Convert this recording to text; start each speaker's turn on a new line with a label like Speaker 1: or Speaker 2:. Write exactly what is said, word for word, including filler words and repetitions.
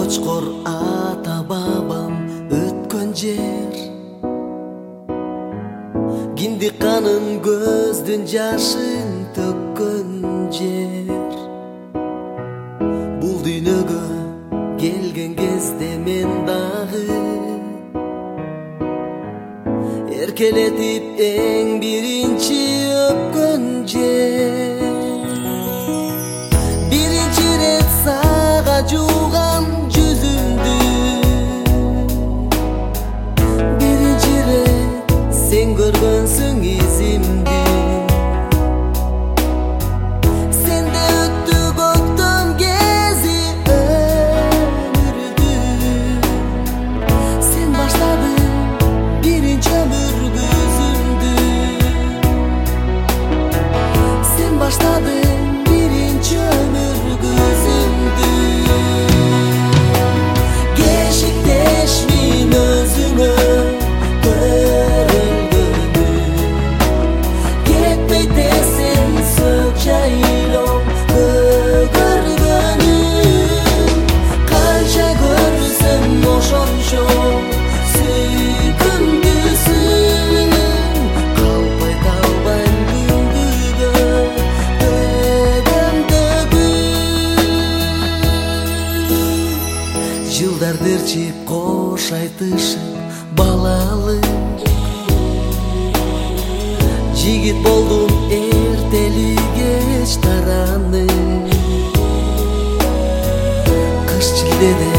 Speaker 1: Чочкор ата бабам өткөн жер, киндик канын көздүн жашын төккөн жер. Бул дүйнөгө келген кезде мен дагы эркелетип эң биринчи өпкөн жер. Биринчи рет сага жууган жүзүмдү, биринчи рет сен көргөнсүң изимди. Сенде өттү көктөм кези өмүрдү, сен баштадың биринчи өмүр күзүмдү. Сен баштадың биринчи өмүр күзүмдү. Кешиктешмин өзүңө көрүнгөнү, кетпей тесен сөк жайлоом көгөргөнү. Канча көрсөм ошончо сүйкүмдүүсүн, калбай талбайм күндүгө төбөмдөгү. Жылдар дырчип кош айтышып балалык, жигит болдум эртели кеч таранып. Кыш шилдеде